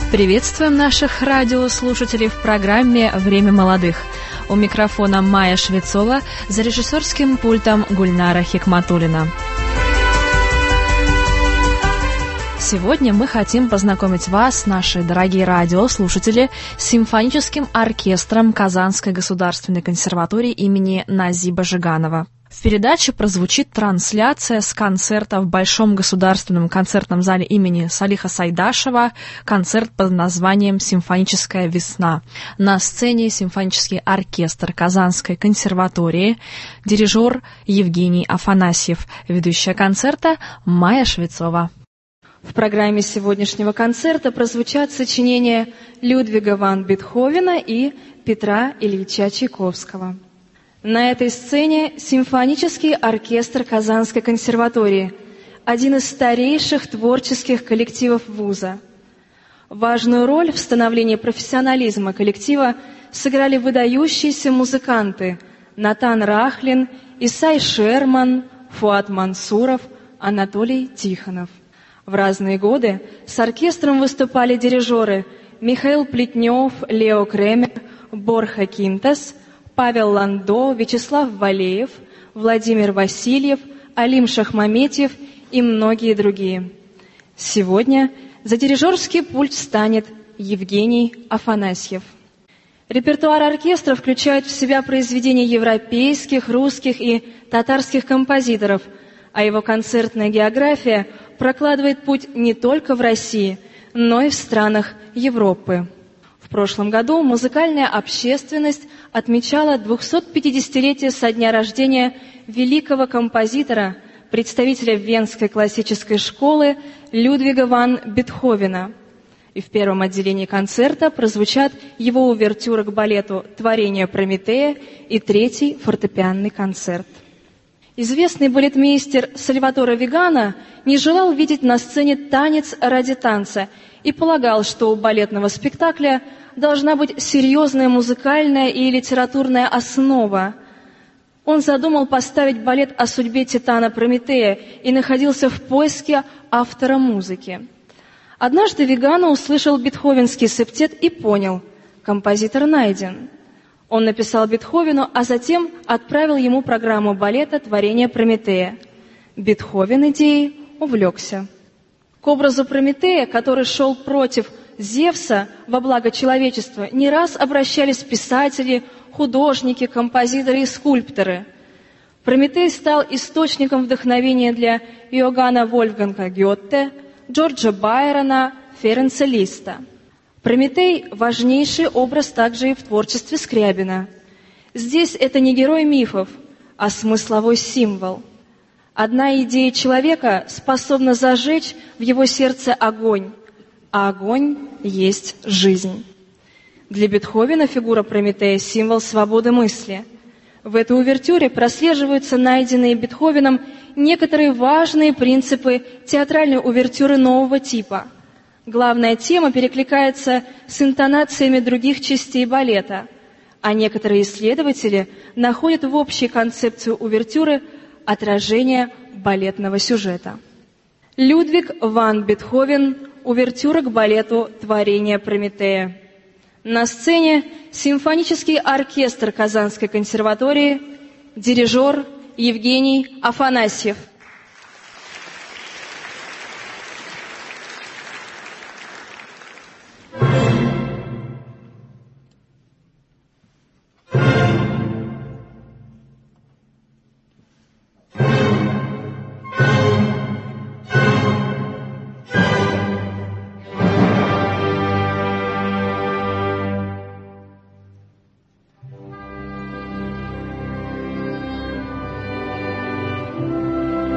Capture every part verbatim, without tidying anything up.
Приветствуем наших радиослушателей в программе «Время молодых». У микрофона Майя Швецова, за режиссерским пультом Гульнара Хикматуллина. Сегодня мы хотим познакомить вас, наши дорогие радиослушатели, с симфоническим оркестром Казанской государственной консерватории имени Назиба Жиганова. В передаче прозвучит трансляция с концерта в Большом государственном концертном зале имени Салиха Сайдашева, концерт под названием «Симфоническая весна». На сцене симфонический оркестр Казанской консерватории, дирижер Евгений Афанасьев, ведущая концерта Майя Швецова. В программе сегодняшнего концерта прозвучат сочинения Людвига ван Бетховена и Петра Ильича Чайковского. На этой сцене симфонический оркестр Казанской консерватории, один из старейших творческих коллективов вуза. Важную роль в становлении профессионализма коллектива сыграли выдающиеся музыканты Натан Рахлин, Исай Шерман, Фуат Мансуров, Анатолий Тихонов. В разные годы с оркестром выступали дирижеры Михаил Плетнев, Лео Кремер, Борха Кинтас, Павел Ландо, Вячеслав Валеев, Владимир Васильев, Алим Шахмаметьев и многие другие. Сегодня за дирижерский пульт станет Евгений Афанасьев. Репертуар оркестра включает в себя произведения европейских, русских и татарских композиторов, а его концертная география прокладывает путь не только в России, но и в странах Европы. В прошлом году музыкальная общественность отмечала двухсотпятидесятилетие со дня рождения великого композитора, представителя Венской классической школы Людвига ван Бетховена. И в первом отделении концерта прозвучат его увертюры к балету «Творение Прометея» и третий фортепианный концерт. Известный балетмейстер Сальваторе Вигано не желал видеть на сцене танец ради танца и полагал, что у балетного спектакля должна быть серьезная музыкальная и литературная основа. Он задумал поставить балет о судьбе Титана Прометея и находился в поиске автора музыки. Однажды Вигано услышал бетховенский септет и понял – композитор найден. Он написал Бетховену, а затем отправил ему программу балета «Творение Прометея». Бетховен идеей увлекся. К образу Прометея, который шел против Зевса во благо человечества, не раз обращались писатели, художники, композиторы и скульпторы. Прометей стал источником вдохновения для Иоганна Вольфганга Гёте, Джорджа Байрона, Ференца Листа. Прометей – важнейший образ также и в творчестве Скрябина. Здесь это не герой мифов, а смысловой символ. Одна идея человека способна зажечь в его сердце огонь, а огонь есть жизнь. Для Бетховена фигура Прометея – символ свободы мысли. В этой увертюре прослеживаются найденные Бетховеном некоторые важные принципы театральной увертюры нового типа. Главная тема перекликается с интонациями других частей балета, а некоторые исследователи находят в общей концепции увертюры отражение балетного сюжета. Людвиг ван Бетховен, увертюра к балету «Творение Прометея». На сцене симфонический оркестр Казанской консерватории, дирижер Евгений Афанасьев. Thank you.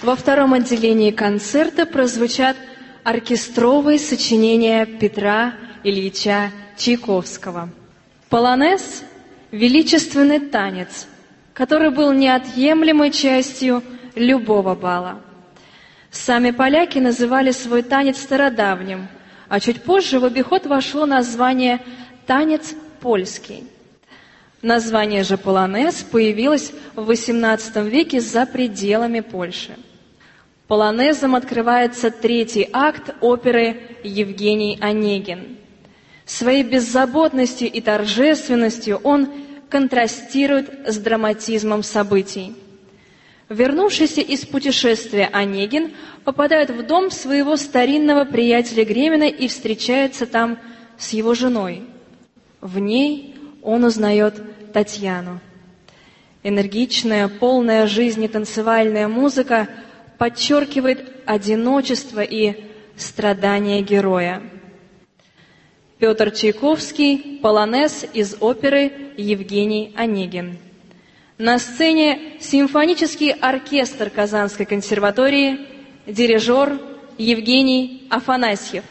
Во втором отделении концерта прозвучат оркестровые сочинения Петра Ильича Чайковского. Полонез – величественный танец, который был неотъемлемой частью любого бала. Сами поляки называли свой танец стародавним, а чуть позже в обиход вошло название «танец польский». Название же полонез появилось в восемнадцатом веке за пределами Польши. Полонезом открывается третий акт оперы «Евгений Онегин». Своей беззаботностью и торжественностью он контрастирует с драматизмом событий. Вернувшийся из путешествия Онегин попадает в дом своего старинного приятеля Гремина и встречается там с его женой. В ней он узнает Татьяну. Энергичная, полная жизни танцевальная музыка подчеркивает одиночество и страдания героя. Петр Чайковский, полонез из оперы «Евгений Онегин». На сцене симфонический оркестр Казанской консерватории, дирижер Евгений Афанасьев.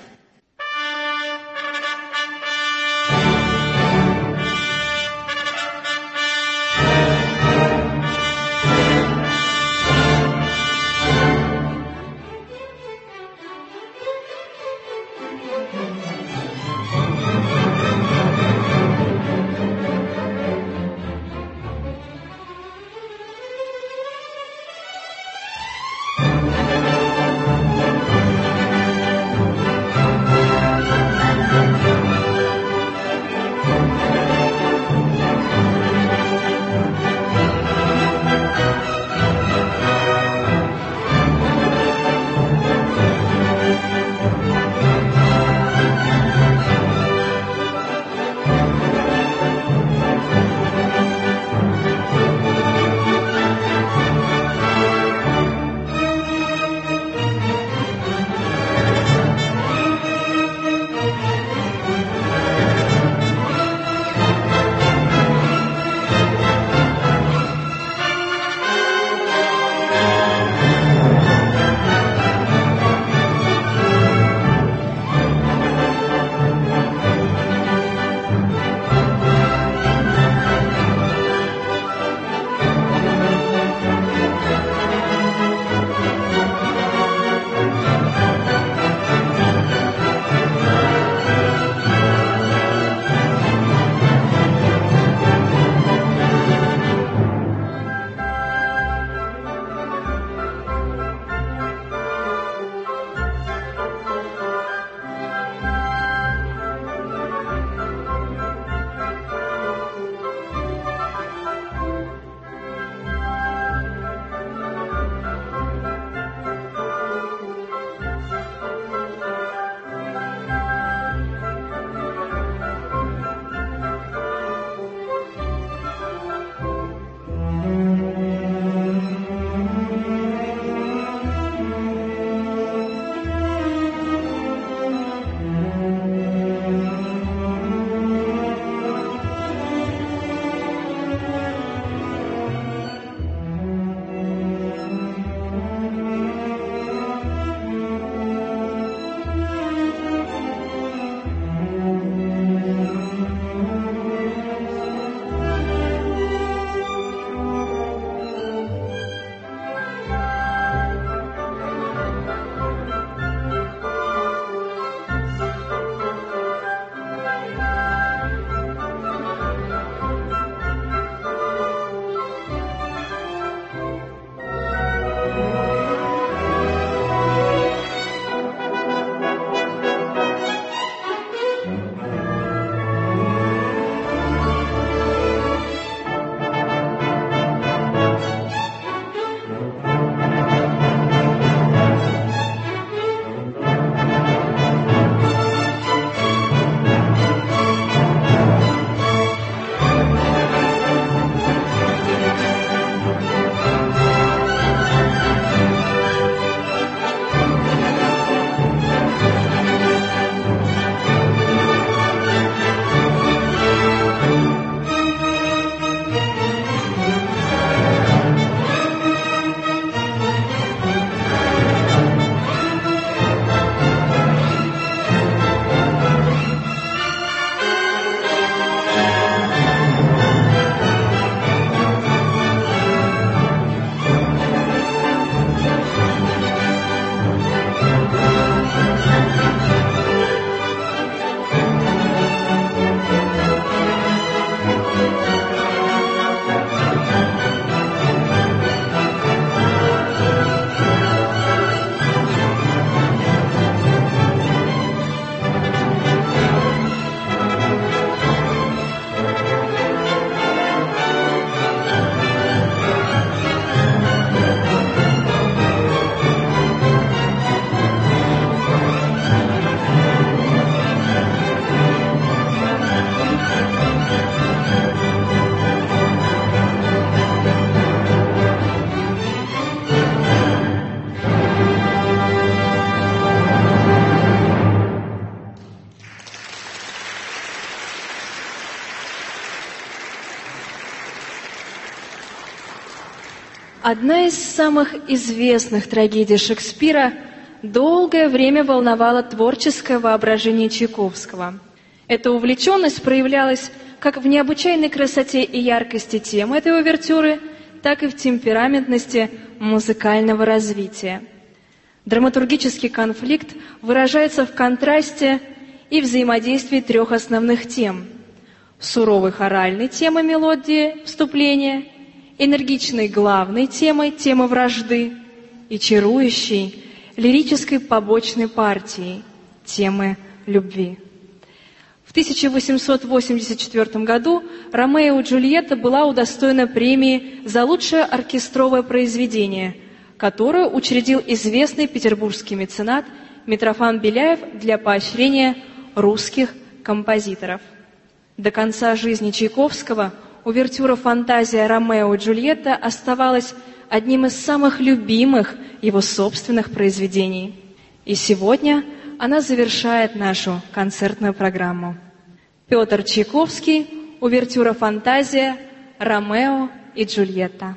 Одна из самых известных трагедий Шекспира долгое время волновала творческое воображение Чайковского. Эта увлеченность проявлялась как в необычайной красоте и яркости темы этой увертюры, так и в темпераментности музыкального развития. Драматургический конфликт выражается в контрасте и взаимодействии трех основных тем: суровой хоральной темы мелодии вступления, энергичной главной темой, темы вражды, и чарующей лирической побочной партией, темы любви. В тысяча восемьсот восемьдесят четвёртом году «Ромео и Джульетта» была удостоена премии за лучшее оркестровое произведение, которую учредил известный петербургский меценат Митрофан Беляев для поощрения русских композиторов. До конца жизни Чайковского увертюра «Фантазия Ромео и Джульетта» оставалась одним из самых любимых его собственных произведений. И сегодня она завершает нашу концертную программу. Петр Чайковский, увертюра «Фантазия Ромео и Джульетта».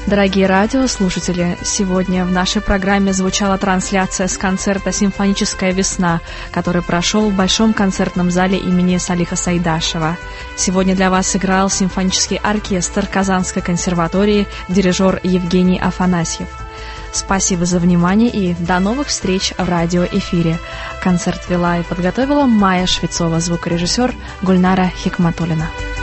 Дорогие радиослушатели, сегодня в нашей программе звучала трансляция с концерта «Симфоническая весна», который прошел в Большом концертном зале имени Салиха Сайдашева. Сегодня для вас играл симфонический оркестр Казанской консерватории, дирижер Евгений Афанасьев. Спасибо за внимание и до новых встреч в радиоэфире. Концерт вела и подготовила Майя Швецова, звукорежиссер Гульнара Хикматуллина.